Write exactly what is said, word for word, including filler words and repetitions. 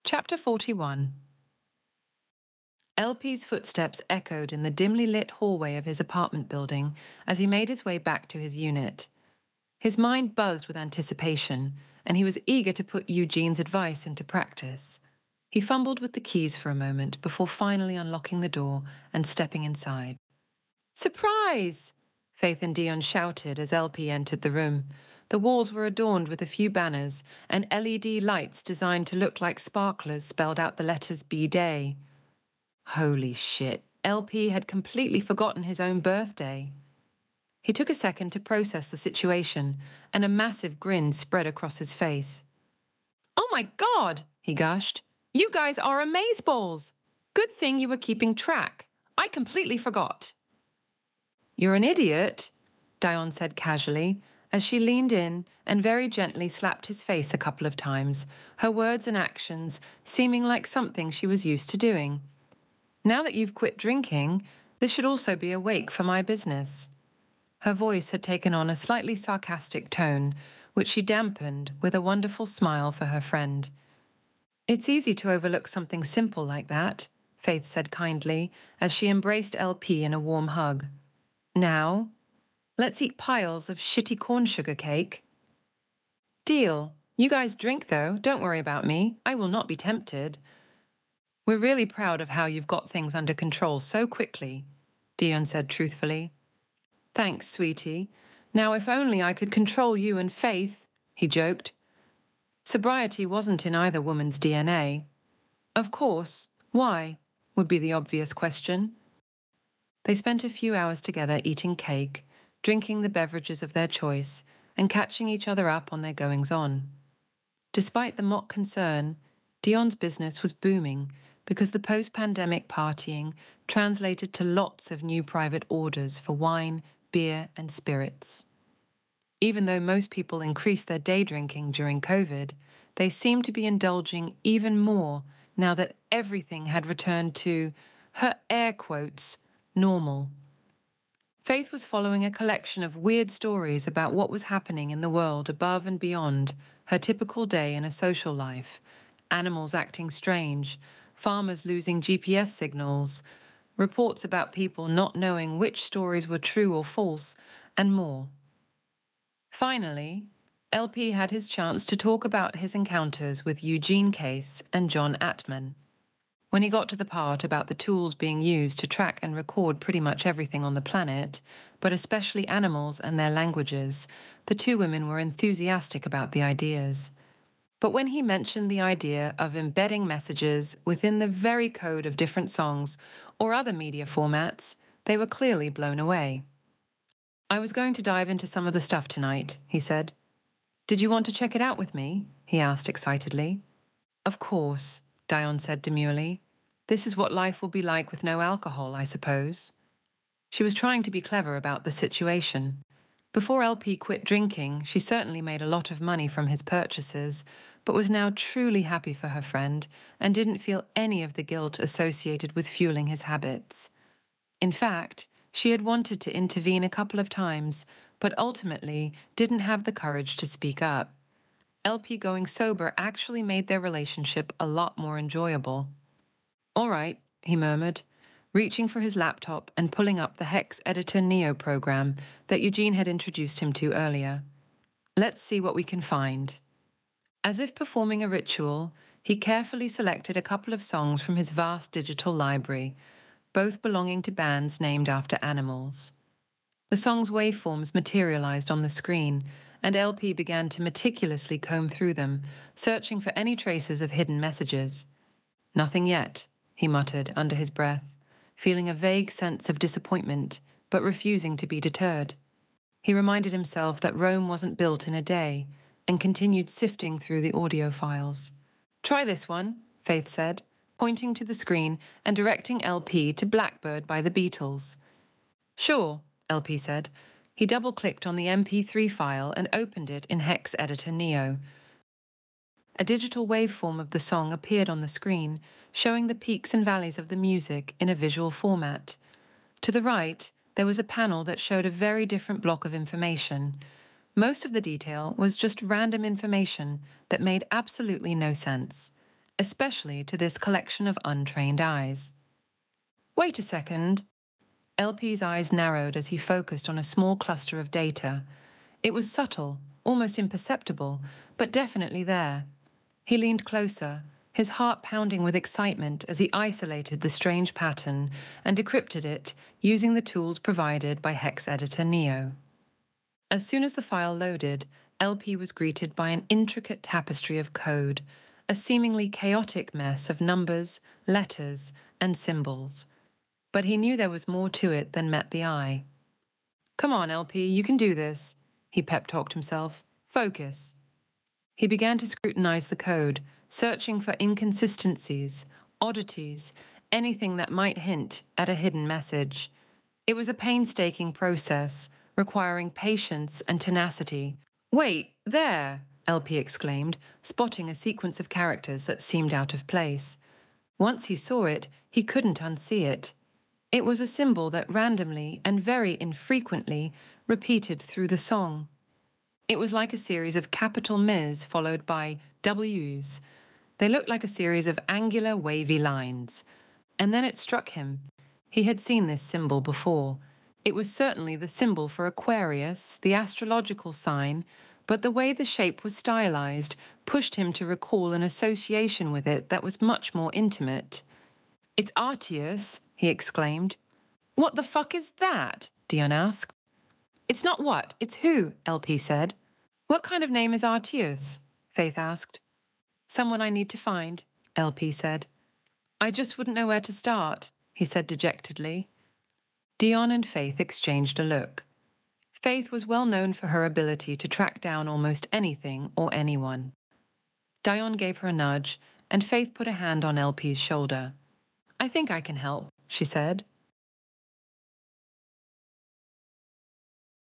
Chapter forty-one. L P's footsteps echoed in the dimly lit hallway of his apartment building as he made his way back to his unit. His mind buzzed with anticipation, and he was eager to put Eugene's advice into practice. He fumbled with the keys for a moment before finally unlocking the door and stepping inside. "Surprise!" Faith and Dion shouted as L P entered the room. The walls were adorned with a few banners, and L E D lights designed to look like sparklers spelled out the letters B-Day. Holy shit, L P had completely forgotten his own birthday. He took a second to process the situation, and a massive grin spread across his face. "Oh my God," he gushed. "You guys are amazeballs! Good thing you were keeping track. I completely forgot." "You're an idiot," Dion said casually, as she leaned in and very gently slapped his face a couple of times, her words and actions seeming like something she was used to doing. "Now that you've quit drinking, this should also be a wake for my business." Her voice had taken on a slightly sarcastic tone, which she dampened with a wonderful smile for her friend. "It's easy to overlook something simple like that," Faith said kindly, as she embraced L P in a warm hug. "Now, let's eat piles of shitty corn sugar cake." "Deal. You guys drink, though. Don't worry about me. I will not be tempted." "We're really proud of how you've got things under control so quickly," Dion said truthfully. "Thanks, sweetie. Now if only I could control you and Faith," he joked. Sobriety wasn't in either woman's D N A. Of course. Why? Would be the obvious question. They spent a few hours together eating cake, drinking the beverages of their choice, and catching each other up on their goings-on. Despite the mock concern, Dion's business was booming because the post-pandemic partying translated to lots of new private orders for wine, beer, and spirits. Even though most people increased their day drinking during COVID, they seemed to be indulging even more now that everything had returned to, her air quotes, normal. Faith was following a collection of weird stories about what was happening in the world above and beyond her typical day in a social life, animals acting strange, farmers losing G P S signals, reports about people not knowing which stories were true or false, and more. Finally, L P had his chance to talk about his encounters with Eugene Case and John Atman. When he got to the part about the tools being used to track and record pretty much everything on the planet, but especially animals and their languages, the two women were enthusiastic about the ideas. But when he mentioned the idea of embedding messages within the very code of different songs or other media formats, they were clearly blown away. "I was going to dive into some of the stuff tonight," he said. "Did you want to check it out with me?" he asked excitedly. "Of course," Dion said demurely. "This is what life will be like with no alcohol, I suppose." She was trying to be clever about the situation. Before L P quit drinking, she certainly made a lot of money from his purchases, but was now truly happy for her friend and didn't feel any of the guilt associated with fueling his habits. In fact, she had wanted to intervene a couple of times, but ultimately didn't have the courage to speak up. L P going sober actually made their relationship a lot more enjoyable. "All right," he murmured, reaching for his laptop and pulling up the Hex Editor Neo program that Eugene had introduced him to earlier. "Let's see what we can find." As if performing a ritual, he carefully selected a couple of songs from his vast digital library, both belonging to bands named after animals. The songs' waveforms materialized on the screen, and L P began to meticulously comb through them, searching for any traces of hidden messages. "Nothing yet," he muttered under his breath, feeling a vague sense of disappointment, but refusing to be deterred. He reminded himself that Rome wasn't built in a day, and continued sifting through the audio files. "Try this one," Faith said, pointing to the screen and directing L P to Blackbird by the Beatles. "Sure," L P said. He double-clicked on the M P three file and opened it in Hex Editor Neo. A digital waveform of the song appeared on the screen, showing the peaks and valleys of the music in a visual format. To the right, there was a panel that showed a very different block of information. Most of the detail was just random information that made absolutely no sense. especially to this collection of untrained eyes. Wait a second. L P's eyes narrowed as he focused on a small cluster of data. It was subtle, almost imperceptible, but definitely there. He leaned closer, his heart pounding with excitement as he isolated the strange pattern and decrypted it using the tools provided by Hex Editor Neo. As soon as the file loaded, L P was greeted by an intricate tapestry of code, a seemingly chaotic mess of numbers, letters, and symbols. But he knew there was more to it than met the eye. "Come on, L P, you can do this," he pep-talked himself. "Focus." He began to scrutinize the code, searching for inconsistencies, oddities, anything that might hint at a hidden message. It was a painstaking process, requiring patience and tenacity. "Wait, there!" L P exclaimed, spotting a sequence of characters that seemed out of place. Once he saw it, he couldn't unsee it. It was a symbol that randomly and very infrequently repeated through the song. It was like a series of capital Ms followed by Ws. They looked like a series of angular, wavy lines. And then it struck him. He had seen this symbol before. It was certainly the symbol for Aquarius, the astrological sign, but the way the shape was stylized pushed him to recall an association with it that was much more intimate. "It's Artius," he exclaimed. "What the fuck is that?" Dion asked. "It's not what, it's who," L P said. "What kind of name is Artius?" Faith asked. "Someone I need to find," L P said. "I just wouldn't know where to start," he said dejectedly. Dion and Faith exchanged a look. Faith was well known for her ability to track down almost anything or anyone. Dion gave her a nudge, and Faith put a hand on L P's shoulder. "I think I can help," she said.